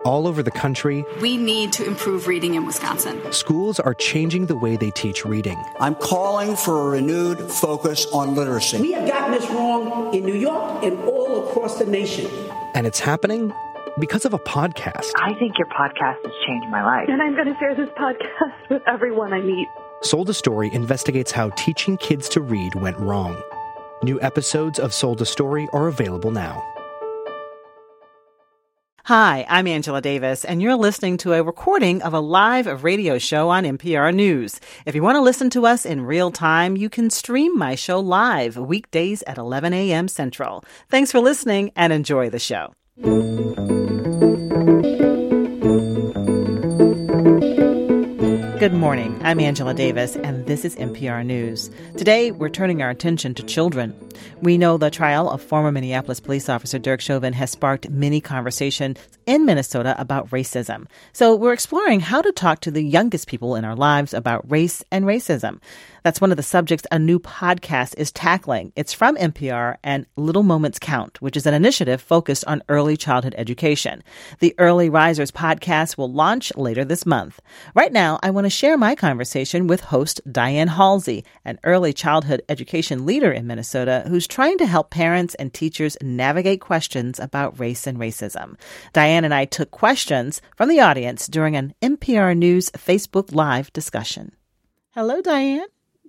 All over the country, we need to improve reading in Wisconsin. Schools are changing the way they teach reading. I'm calling for a renewed focus on literacy. We have gotten this wrong in New York and all across the nation. And it's happening because of a podcast. I think your podcast has changed my life. And I'm going to share this podcast with everyone I meet. Sold a Story investigates how teaching kids to read went wrong. New episodes of Sold a Story are available now. Hi, I'm Angela Davis, and you're listening to a recording of a live radio show on NPR News. If you want to listen to us in real time, you can stream my show live weekdays at 11 a.m. Central. Thanks for listening and enjoy the show. Good morning. I'm Angela Davis, and this is NPR News. Today, we're turning our attention to children. We know the trial of former Minneapolis police officer Derek Chauvin has sparked many conversations in Minnesota about racism. So we're exploring how to talk to the youngest people in our lives about race and racism. That's one of the subjects a new podcast is tackling. It's from NPR and Little Moments Count, which is an initiative focused on early childhood education. The Early Risers podcast will launch later this month. Right now, I want to share my conversation with host Diane Halsey, an early childhood education leader in Minnesota who's trying to help parents and teachers navigate questions about race and racism. Diane and I took questions from the audience during an NPR News Facebook Live discussion. Hello, Diane.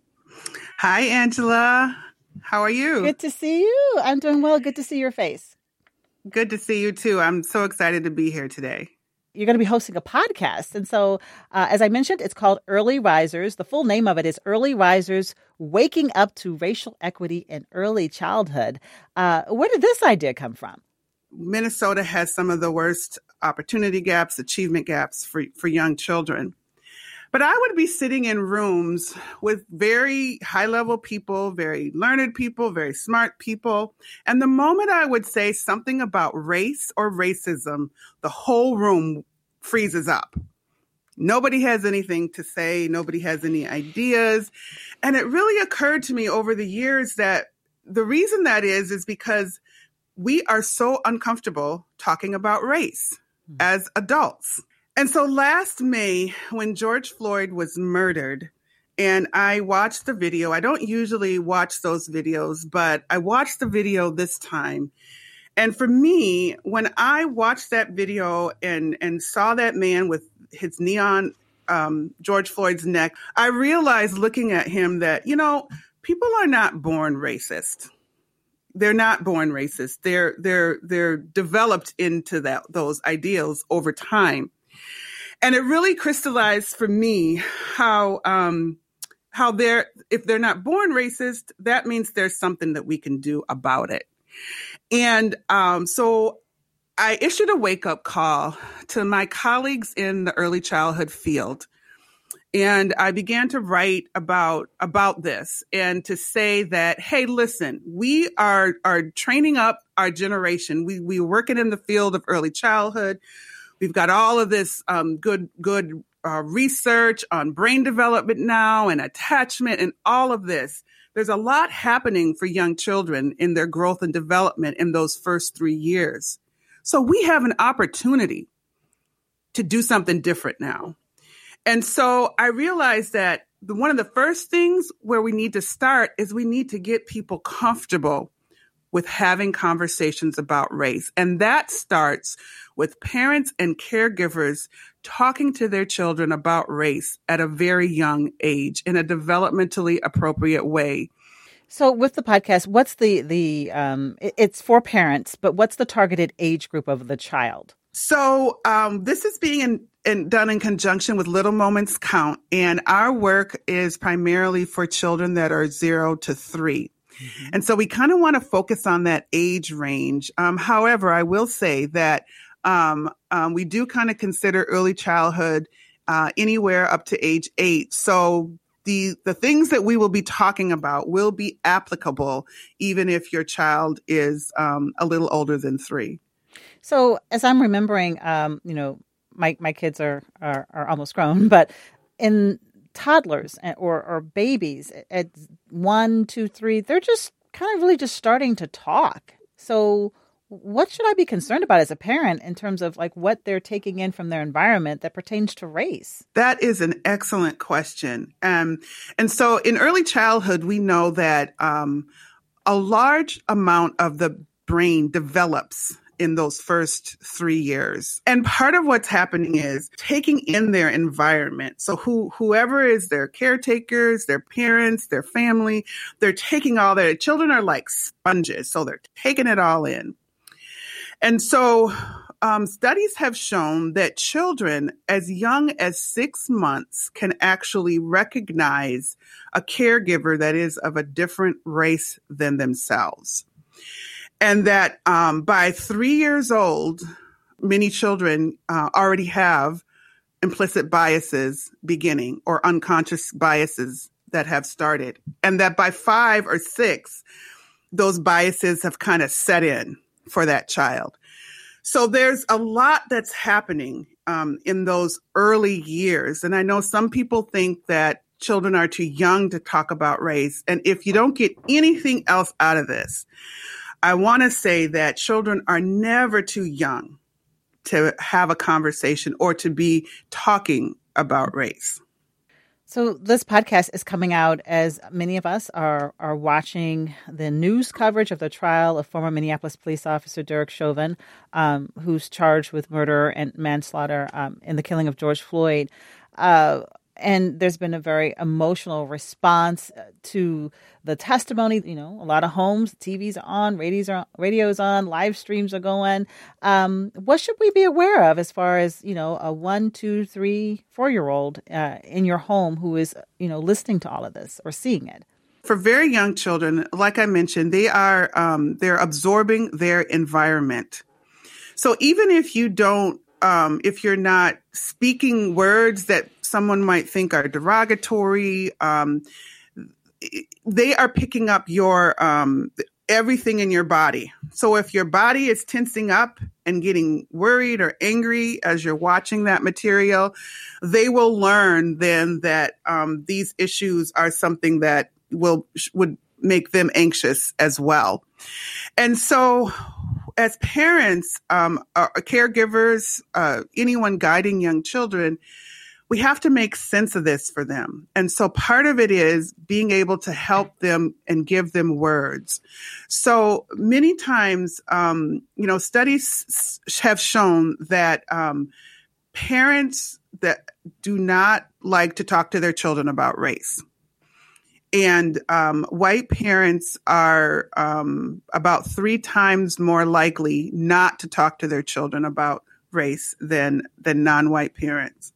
Hi, Angela. How are you? Good to see you. I'm doing well. Good to see your face. Good to see you, too. I'm so excited to be here today. You're going to be hosting a podcast. And so, as I mentioned, it's called Early Risers. The full name of it is Early Risers, Waking Up to Racial Equity in Early Childhood. Where did this idea come from? Minnesota has some of the worst opportunity gaps, achievement gaps for young children. But I would be sitting in rooms with very high-level people, very learned people, very smart people. And the moment I would say something about race or racism, the whole room freezes up. Nobody has anything to say. Nobody has any ideas. And it really occurred to me over the years that the reason that is because we are so uncomfortable talking about race as adults. And so last May, when George Floyd was murdered, and I watched the video, I don't usually watch those videos, but I watched the video this time. And for me, when I watched that video and saw that man with his knee on George Floyd's neck, I realized looking at him that, people are not born racist. They're not born racist. They're developed into those ideals over time. And it really crystallized for me how if they're not born racist, that means there's something that we can do about it. And so I issued a wake-up call to my colleagues in the early childhood field. And I began to write about this and to say that, hey, listen, we are training up our generation. We're working in the field of early childhood. We've got all of this good research on brain development now and attachment and all of this. There's a lot happening for young children in their growth and development in those first 3 years. So we have an opportunity to do something different now. And so I realized that one of the first things where we need to start is we need to get people comfortable with having conversations about race. And that starts with parents and caregivers talking to their children about race at a very young age in a developmentally appropriate way. So with the podcast, what's it's for parents, but what's the targeted age group of the child? So this is being done in conjunction with Little Moments Count, and our work is primarily for children that are 0 to 3. Mm-hmm. And so we kind of want to focus on that age range. However, I will say that we do kind of consider early childhood anywhere up to age 8. So the things that we will be talking about will be applicable even if your child is a little older than 3. So as I'm remembering, my kids are almost grown, but in toddlers or babies at 1, 2, 3, they're just kind of really just starting to talk. So what should I be concerned about as a parent in terms of like what they're taking in from their environment that pertains to race? That is an excellent question. And so in early childhood, we know that a large amount of the brain develops in those first 3 years. And part of what's happening is taking in their environment. So whoever is their caretakers, their parents, their family, they're taking all their children are like sponges. So they're taking it all in. And so studies have shown that children as young as 6 months can actually recognize a caregiver that is of a different race than themselves. And that by 3 years old, many children already have implicit biases beginning or unconscious biases that have started. And that by 5 or 6, those biases have kind of set in for that child. So there's a lot that's happening in those early years. And I know some people think that children are too young to talk about race. And if you don't get anything else out of this, I want to say that children are never too young to have a conversation or to be talking about race. So this podcast is coming out as many of us are watching the news coverage of the trial of former Minneapolis police officer Derek Chauvin, who's charged with murder and manslaughter in the killing of George Floyd. And there's been a very emotional response to the testimony. You know, a lot of homes, TVs are on, radio's on, live streams are going. What should we be aware of as far as, you know, a 1, 2, 3, 4-year-old in your home who is, you know, listening to all of this or seeing it? For very young children, like I mentioned, they're absorbing their environment. So even if you don't, if you're not speaking words that someone might think are derogatory, they are picking up your everything in your body. So if your body is tensing up and getting worried or angry as you're watching that material, they will learn then that these issues are something that would make them anxious as well. And so as parents, caregivers, anyone guiding young children, we have to make sense of this for them. And so part of it is being able to help them and give them words. So many times, studies have shown that parents that do not like to talk to their children about race. And white parents are about 3 times more likely not to talk to their children about race than non-white parents.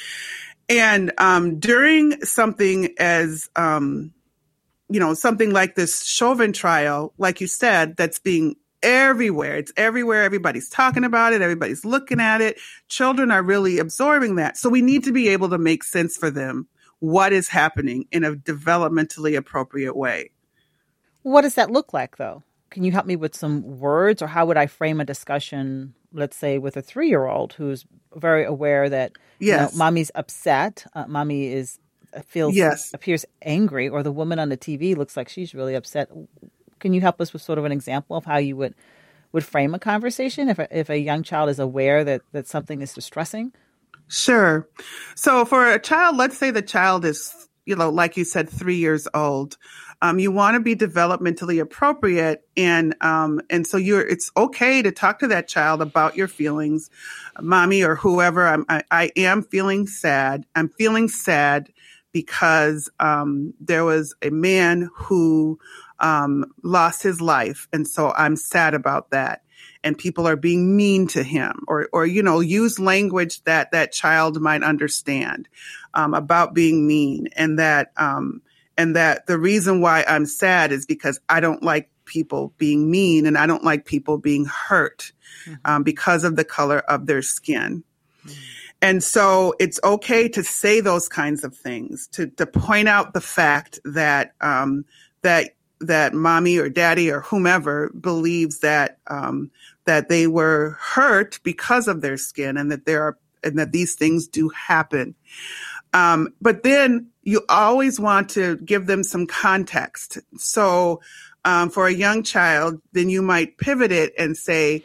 And during something as, something like this Chauvin trial, like you said, that's being everywhere. It's everywhere. Everybody's talking about it. Everybody's looking at it. Children are really absorbing that. So we need to be able to make sense for them what is happening in a developmentally appropriate way. What does that look like, though? Can you help me with some words, or how would I frame a discussion, let's say, with a 3-year-old who's very aware that mommy's upset, mommy appears angry, or the woman on the TV looks like she's really upset? Can you help us with sort of an example of how you would frame a conversation if a young child is aware that something is distressing? Sure. So for a child, let's say the child is, like you said, 3 years old. You want to be developmentally appropriate, and so it's okay to talk to that child about your feelings, mommy or whoever. I am feeling sad. I'm feeling sad because there was a man who lost his life, and so I'm sad about that. And people are being mean to him, or use language that child might understand about being mean, and that the reason why I'm sad is because I don't like people being mean, and I don't like people being hurt because of the color of their skin. And so it's okay to say those kinds of things, to point out the fact that that mommy or daddy or whomever believes that they were hurt because of their skin, and that these things do happen. But then you always want to give them some context. So for a young child, then you might pivot it and say,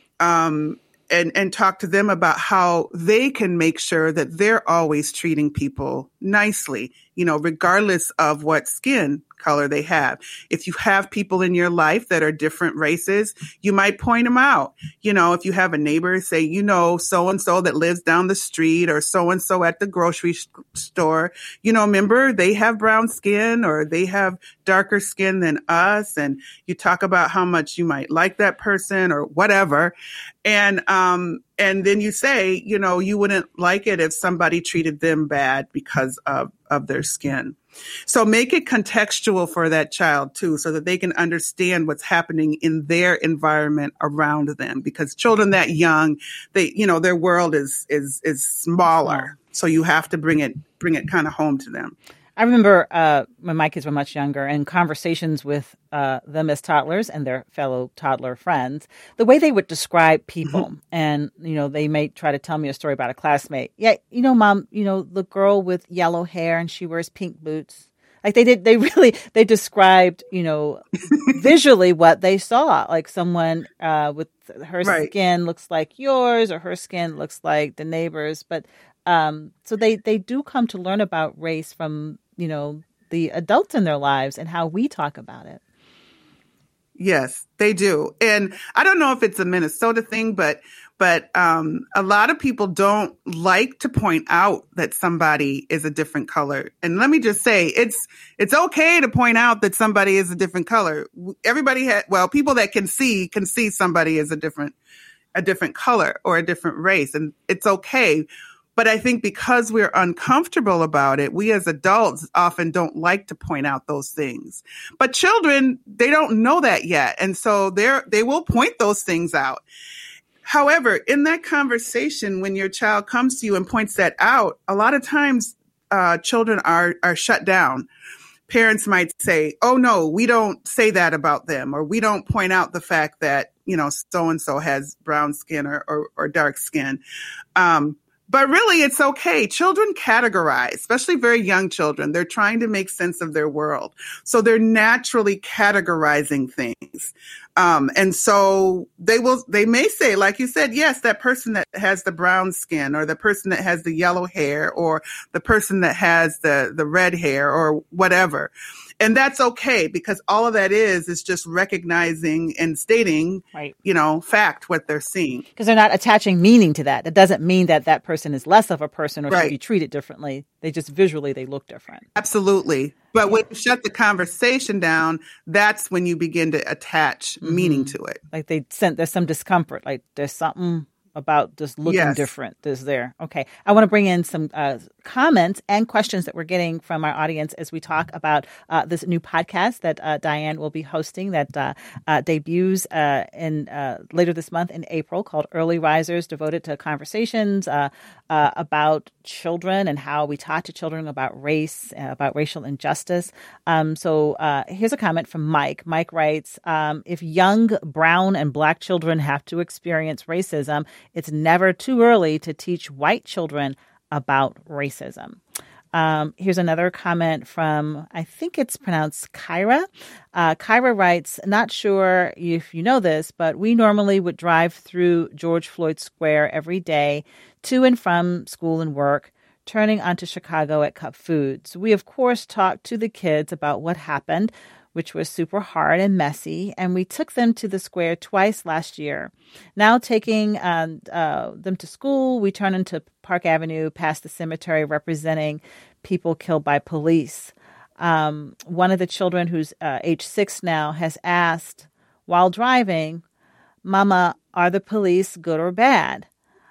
and talk to them about how they can make sure that they're always treating people nicely, regardless of what skin color they have. If you have people in your life that are different races, you might point them out. If you have a neighbor, say, so-and-so that lives down the street, or so-and-so at the grocery store, remember they have brown skin or they have darker skin than us. And you talk about how much you might like that person or whatever. And then you say, you wouldn't like it if somebody treated them bad because of their skin. So make it contextual for that child too, so that they can understand what's happening in their environment around them, because children that young, their world is smaller. So you have to bring it kind of home to them. I remember when my kids were much younger, and conversations with them as toddlers and their fellow toddler friends, the way they would describe people. And, they may try to tell me a story about a classmate. Yeah, Mom, the girl with yellow hair and she wears pink boots. Like they described, visually what they saw, like someone with her skin looks like yours, or her skin looks like the neighbor's. But so they do come to learn about race from, the adults in their lives and how we talk about it. Yes, they do. And I don't know if it's a Minnesota thing, but a lot of people don't like to point out that somebody is a different color. And let me just say, it's okay to point out that somebody is a different color. People that can see somebody as a different color or a different race, and it's okay. But I think because we're uncomfortable about it, we as adults often don't like to point out those things. But children, they don't know that yet. And so they will point those things out. However, in that conversation, when your child comes to you and points that out, a lot of times children are shut down. Parents might say, oh, no, we don't say that about them, or we don't point out the fact that, so-and-so has brown skin or dark skin. But really, it's okay. Children categorize, especially very young children. They're trying to make sense of their world. So they're naturally categorizing things. And so they may say, like you said, yes, that person that has the brown skin, or the person that has the yellow hair, or the person that has the red hair, or whatever. And that's okay, because all of that is just recognizing and stating, fact, what they're seeing. Because they're not attaching meaning to that. It doesn't mean that that person is less of a person or should be treated differently. They just visually, they look different. Absolutely. But when you shut the conversation down, that's when you begin to attach meaning to it. Like there's some discomfort, like there's something about just looking different is there. Okay. I want to bring in some comments and questions that we're getting from our audience as we talk about this new podcast that Diane will be hosting that debuts in later this month in April, called Early Risers, devoted to conversations about children and how we talk to children about race, about racial injustice. So here's a comment from Mike. Mike writes, if young brown and black children have to experience racism, it's never too early to teach white children about racism. Here's another comment from, I think it's pronounced Kyra. Kyra writes, not sure if you know this, but we normally would drive through George Floyd Square every day to and from school and work, turning onto Chicago at Cup Foods. We, of course, talked to the kids about what happened, which was super hard and messy, and we took them to the square twice last year. Now taking them to school, we turn into Park Avenue past the cemetery representing people killed by police. One of the children, who's age 6 now, has asked while driving, Mama, are the police good or bad?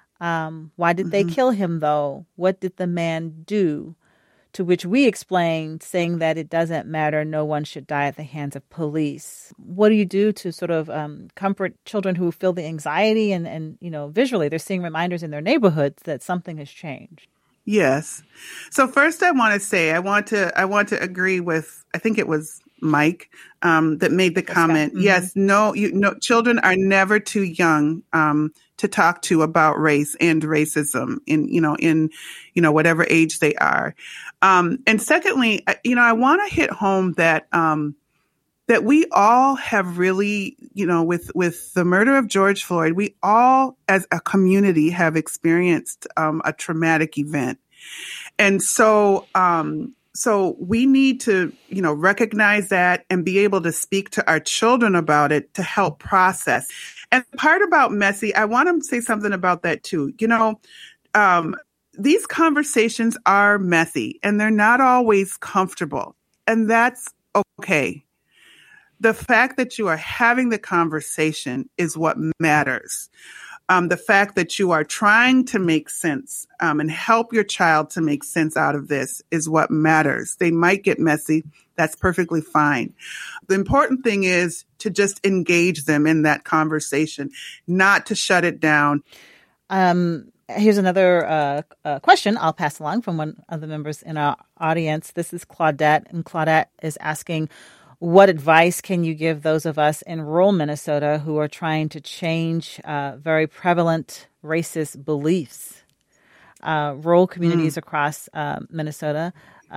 Why did they kill him, though? What did the man do? To which we explained, saying that it doesn't matter. No one should die at the hands of police. What do you do to sort of comfort children who feel the anxiety and visually they're seeing reminders in their neighborhoods that something has changed? Yes. So first I want to say, I want to agree with, I think it was Mike, that made the comment. Yes, children are never too young, to talk to about race and racism in whatever age they are. And secondly, I want to hit home that that we all have really, with the murder of George Floyd, we all as a community have experienced a traumatic event. And so we need to, recognize that and be able to speak to our children about it to help process. And part about messy, I want to say something about that too. These conversations are messy and they're not always comfortable. And that's okay. The fact that you are having the conversation is what matters. The fact that you are trying to make sense and help your child to make sense out of this is what matters. They might get messy. That's perfectly fine. The important thing is to just engage them in that conversation, not to shut it down. Here's another question I'll pass along from one of the members in our audience. This is Claudette, and Claudette is asking, what advice can you give those of us in rural Minnesota who are trying to change very prevalent racist beliefs? Rural communities across Minnesota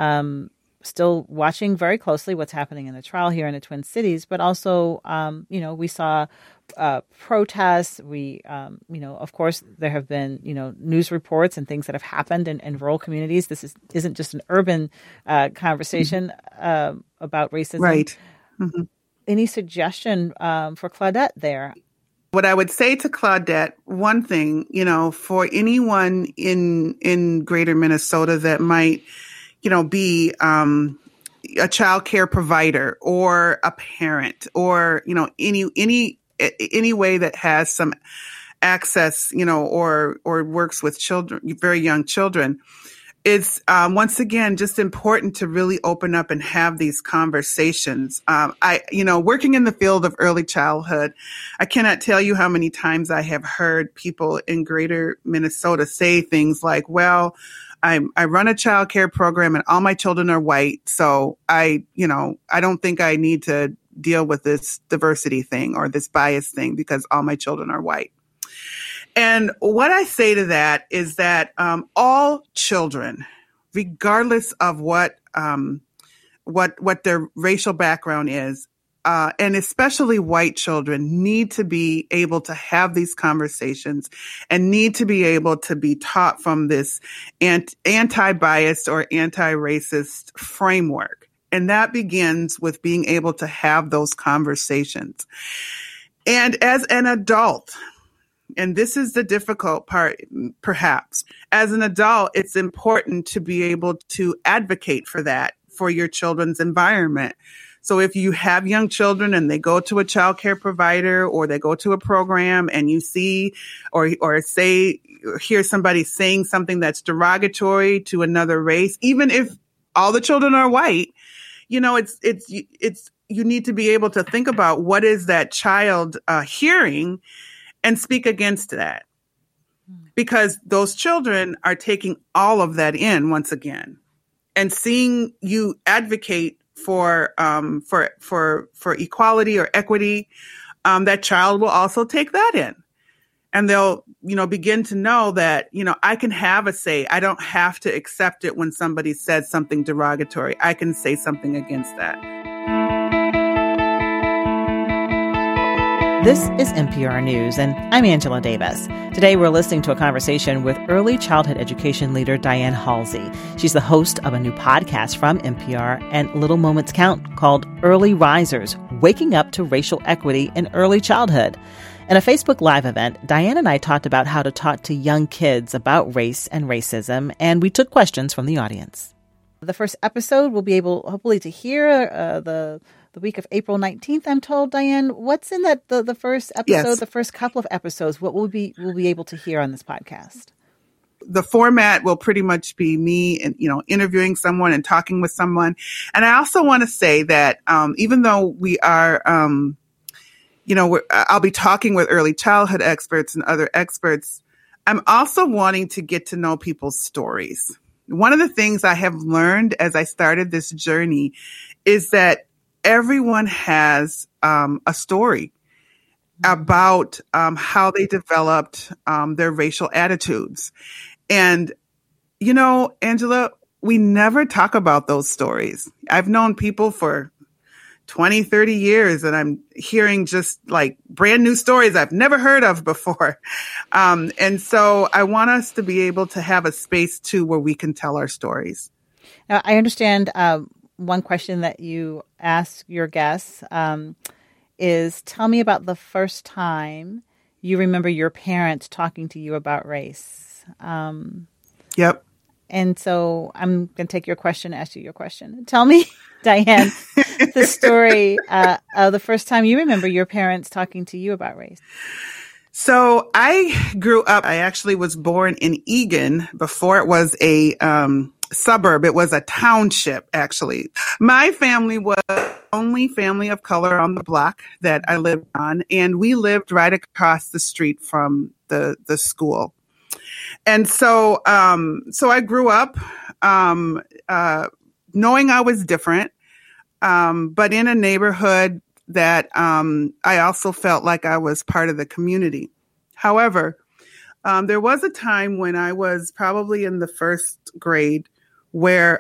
still watching very closely what's happening in the trial here in the Twin Cities, but also, we saw protests. We, of course, there have been, news reports and things that have happened in rural communities. This isn't just an urban conversation about racism. Right. Mm-hmm. Any suggestion for Claudette there? What I would say to Claudette, one thing, for anyone in greater Minnesota that might, be a child care provider or a parent or, any way that has some access, or works with children, very young children, it's once again just important to really open up and have these conversations. Working in the field of early childhood, I cannot tell you how many times I have heard people in greater Minnesota say things like, well, I run a child care program and all my children are white. So I don't think I need to deal with this diversity thing or this bias thing because all my children are white. And what I say to that is that all children, regardless of what their racial background is, and especially white children, need to be able to have these conversations and need to be able to be taught from this anti-biased or anti-racist framework. And that begins with being able to have those conversations. And as an adult, and this is the difficult part, perhaps, as an adult, it's important to be able to advocate for that, for your children's environment. So if you have young children and they go to a child care provider or they go to a program and you see or hear somebody saying something that's derogatory to another race, even if all the children are white, it's you need to be able to think about what is that child hearing and speak against that, because those children are taking all of that in once again, and seeing you advocate for equality or equity, that child will also take that in, and they'll begin to know that I can have a say. I don't have to accept it when somebody says something derogatory. I can say something against that. This is NPR News, and I'm Angela Davis. Today we're listening to a conversation with early childhood education leader Diane Halsey. She's the host of a new podcast from NPR and Little Moments Count called Early Risers, Waking Up to Racial Equity in Early Childhood. In a Facebook Live event, Diane and I talked about how to talk to young kids about race and racism, and we took questions from the audience. The first episode we'll be able, hopefully, to hear the week of April 19th, I'm told. Diane, what's in that the first episode, yes, the first couple of episodes? What we'll be able to hear on this podcast? The format will pretty much be me and, interviewing someone and talking with someone. And I also want to say that even though we are, I'll be talking with early childhood experts and other experts, I'm also wanting to get to know people's stories. One of the things I have learned as I started this journey is that everyone has a story about how they developed their racial attitudes. And, Angela, we never talk about those stories. I've known people for 20, 30 years, and I'm hearing just like brand new stories I've never heard of before. And so I want us to be able to have a space too where we can tell our stories. Now, I understand one question that you ask your guests is, tell me about the first time you remember your parents talking to you about race. Yep. And so I'm going to take your question, ask you your question. Tell me, Diane, the story of the first time you remember your parents talking to you about race. So I grew up, I actually was born in Eagan before it was a suburb. It was a township, actually. My family was the only family of color on the block that I lived on, and we lived right across the street from the school. And so I grew up knowing I was different, but in a neighborhood that I also felt like I was part of the community. However, there was a time when I was probably in the first grade where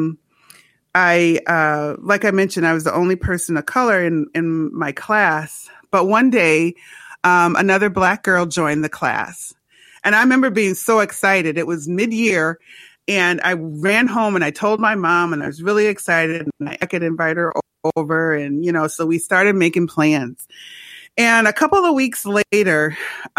like I mentioned, I was the only person of color in my class. But one day, another Black girl joined the class. And I remember being so excited. It was mid-year, and I ran home and I told my mom, and I was really excited. And I could invite her over, and so we started making plans. And a couple of weeks later,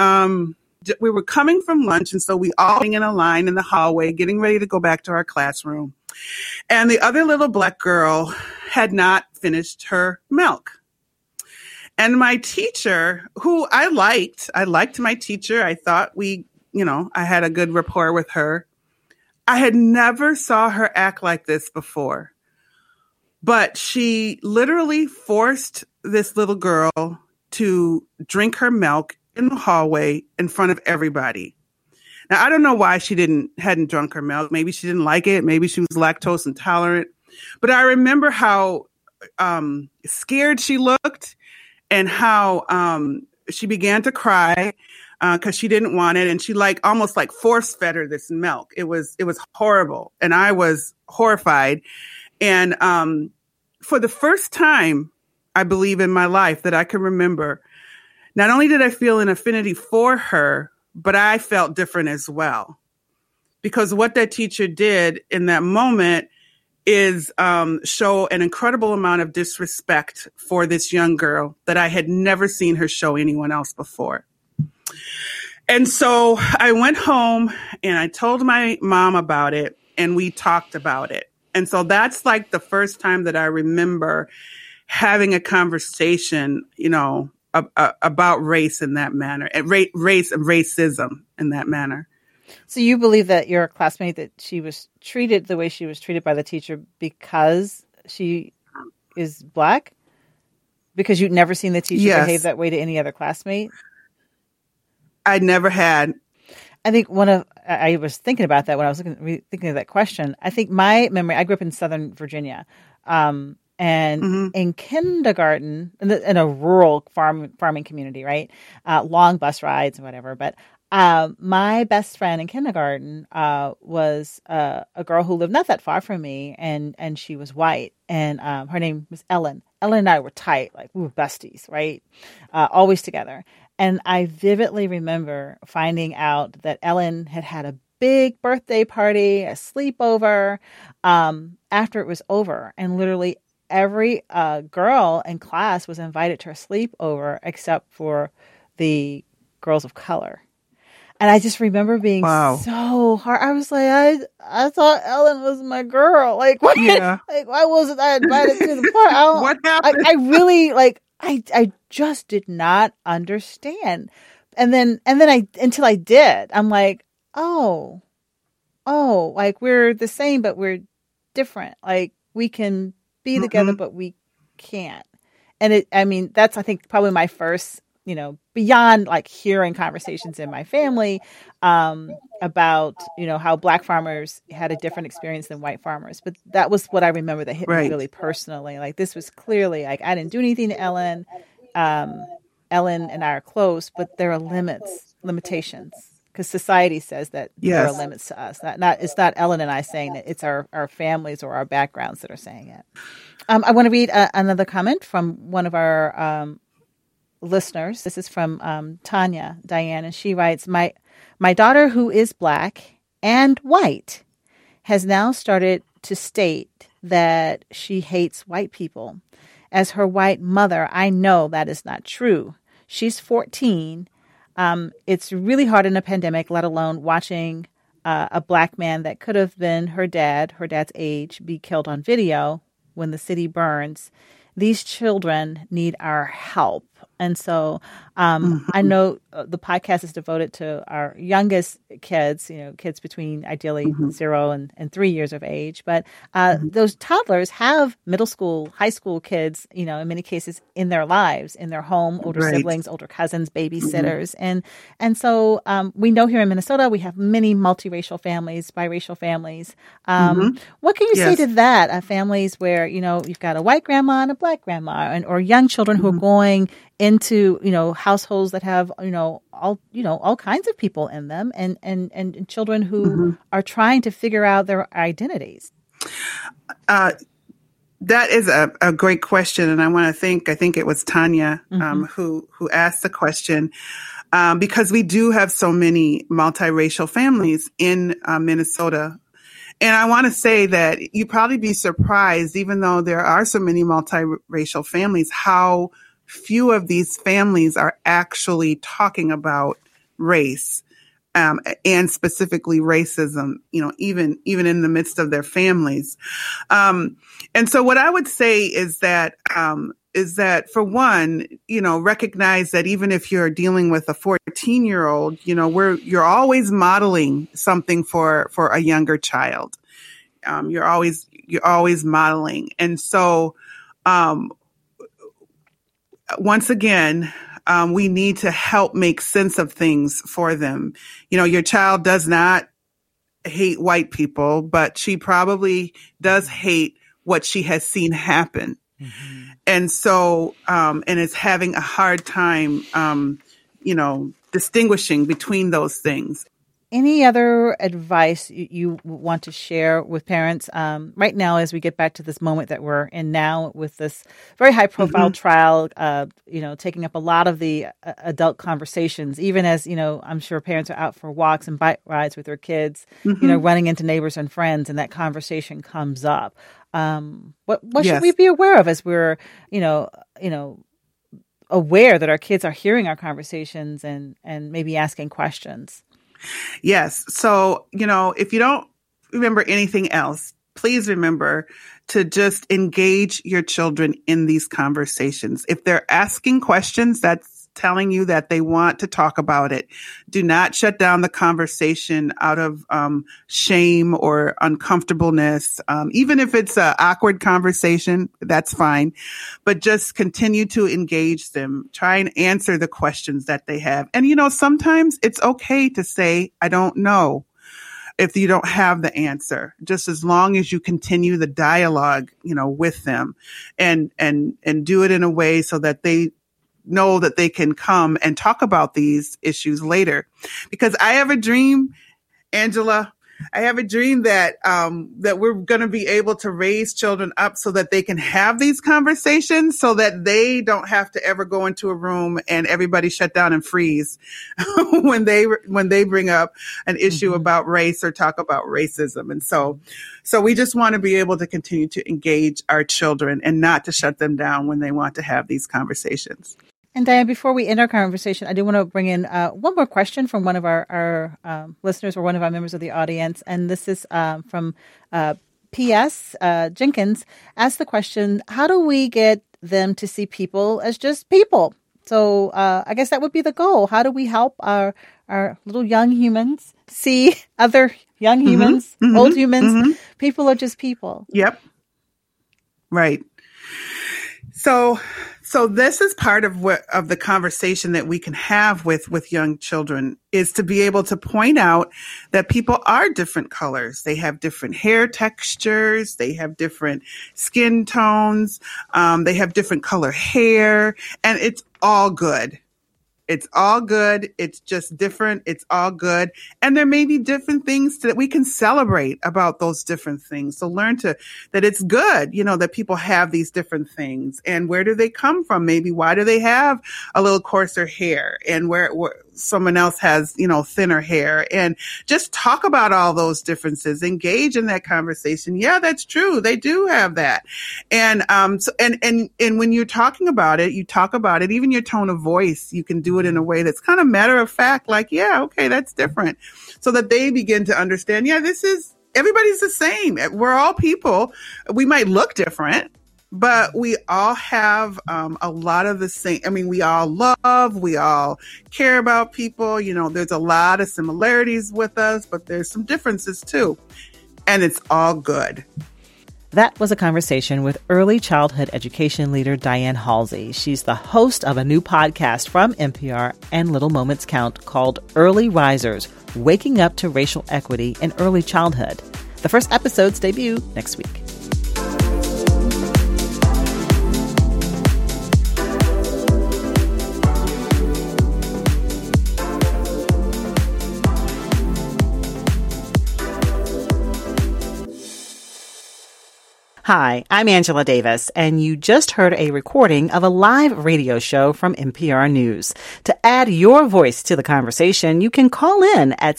we were coming from lunch, and so we all were in a line in the hallway, getting ready to go back to our classroom. And the other little Black girl had not finished her milk. And my teacher, who I liked my teacher. I thought I had a good rapport with her. I had never saw her act like this before. But she literally forced this little girl to drink her milk in the hallway in front of everybody. Now, I don't know why she hadn't drunk her milk. Maybe she didn't like it. Maybe she was lactose intolerant. But I remember how scared she looked and how she began to cry because she didn't want it. And she almost force fed her this milk. It was horrible. And I was horrified. And for the first time, I believe in my life that I can remember, not only did I feel an affinity for her, but I felt different as well. Because what that teacher did in that moment is show an incredible amount of disrespect for this young girl that I had never seen her show anyone else before. And so I went home and I told my mom about it, and we talked about it. And so that's like the first time that I remember having a conversation, about race in that manner, and race and racism in that manner. So you believe that your classmate, that she was treated the way she was treated by the teacher because she is Black? Because you'd never seen the teacher behave that way to any other classmate? I never had. I think I was thinking about that when I was thinking of that question. I think my memory, I grew up in Southern Virginia, and in kindergarten, in a rural farming community, right? Long bus rides and whatever. But my best friend in kindergarten was a girl who lived not that far from me, and she was white, and her name was Ellen. Ellen and I were tight, like we were besties, right? Always together. And I vividly remember finding out that Ellen had a big birthday party, a sleepover, after it was over. And literally every girl in class was invited to her sleepover except for the girls of color. And I just remember being so hard. I was like, I thought Ellen was my girl. Why wasn't I invited to the party? What happened? I really I just did not understand. And then until I did, I'm like, oh, we're the same, but we're different. We can be together, but we can't. And that's, I think, probably my first, beyond hearing conversations in my family about, how Black farmers had a different experience than white farmers. But that was what I remember that hit me really personally. This was clearly I didn't do anything to Ellen. Ellen and I are close, but there are limitations. because society says that there Yes. are limits to us. It's not Ellen and I saying it. It's our families or our backgrounds that are saying it. I want to read another comment from one of our listeners. This is from Tanya Diane, and she writes, My daughter, who is Black and white, has now started to state that she hates white people. As her white mother, I know that is not true. She's 14. It's really hard in a pandemic, let alone watching a Black man that could have been her dad's age, be killed on video when the city burns. These children need our help. And so I know the podcast is devoted to our youngest kids, kids between ideally 0 and 3 years of age. But those toddlers have middle school, high school kids, in many cases in their lives, in their home, older siblings, older cousins, babysitters. And so we know here in Minnesota, we have many multiracial families, biracial families. What can you say to that? Families where, you've got a white grandma and a Black grandma, or young children who are going into, households that have, all kinds of people in them, and children who are trying to figure out their identities. That is a great question. And I want to I think it was Tanya who asked the question, because we do have so many multiracial families in Minnesota. And I want to say that you'd probably be surprised, even though there are so many multiracial families, how few of these families are actually talking about race, and specifically racism, even in the midst of their families. And so what I would say is that for one, recognize that even if you're dealing with a 14-year-old, you're always modeling something for a younger child. You're always modeling. And so, once again, we need to help make sense of things for them. Your child does not hate white people, but she probably does hate what she has seen happen. And so, and is having a hard time, distinguishing between those things. Any other advice you want to share with parents right now as we get back to this moment that we're in now with this very high-profile trial, taking up a lot of the adult conversations, even as, I'm sure parents are out for walks and bike rides with their kids, running into neighbors and friends, and that conversation comes up. What should we be aware of as we're, aware that our kids are hearing our conversations and maybe asking questions? Yes. So, if you don't remember anything else, please remember to just engage your children in these conversations. If they're asking questions, that's telling you that they want to talk about it. Do not shut down the conversation out of shame or uncomfortableness. Even if it's an awkward conversation, that's fine. But just continue to engage them. Try and answer the questions that they have. And, sometimes it's okay to say, I don't know, if you don't have the answer, just as long as you continue the dialogue, with them and do it in a way so that they know that they can come and talk about these issues later. Because I have a dream, Angela, that that we're going to be able to raise children up so that they can have these conversations, so that they don't have to ever go into a room and everybody shut down and freeze when they bring up an issue about race or talk about racism. And so we just want to be able to continue to engage our children and not to shut them down when they want to have these conversations. And Diane, before we end our conversation, I do want to bring in one more question from one of our listeners or one of our members of the audience. And this is from P.S. Jenkins asked the question, how do we get them to see people as just people? So I guess that would be the goal. How do we help our little young humans see other young humans, old humans? People are just people. Yep. Right. So this is part of the conversation that we can have with young children, is to be able to point out that people are different colors. They have different hair textures. They have different skin tones. They have different color hair, and it's all good. It's all good. It's just different. It's all good. And there may be different things that we can celebrate about those different things. So learn that it's good, that people have these different things. And where do they come from? Maybe why do they have a little coarser hair, and where someone else has, thinner hair, and just talk about all those differences, engage in that conversation. Yeah, that's true. They do have that. And, and when you're talking about it, you talk about it, even your tone of voice, you can do it in a way that's kind of matter of fact, like, yeah, okay, that's different. So that they begin to understand, yeah, everybody's the same. We're all people. We might look different, but we all have a lot of the same. I mean, we all love, we all care about people. There's a lot of similarities with us, but there's some differences too. And it's all good. That was a conversation with early childhood education leader Diane Halsey. She's the host of a new podcast from NPR and Little Moments Count called Early Risers, Waking Up to Racial Equity in Early Childhood. The first episodes debut next week. Hi, I'm Angela Davis, and you just heard a recording of a live radio show from NPR News. To add your voice to the conversation, you can call in at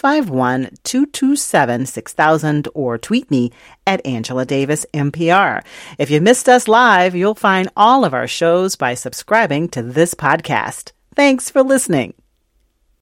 651-227-6000 or tweet me at Angela Davis NPR. If you missed us live, you'll find all of our shows by subscribing to this podcast. Thanks for listening.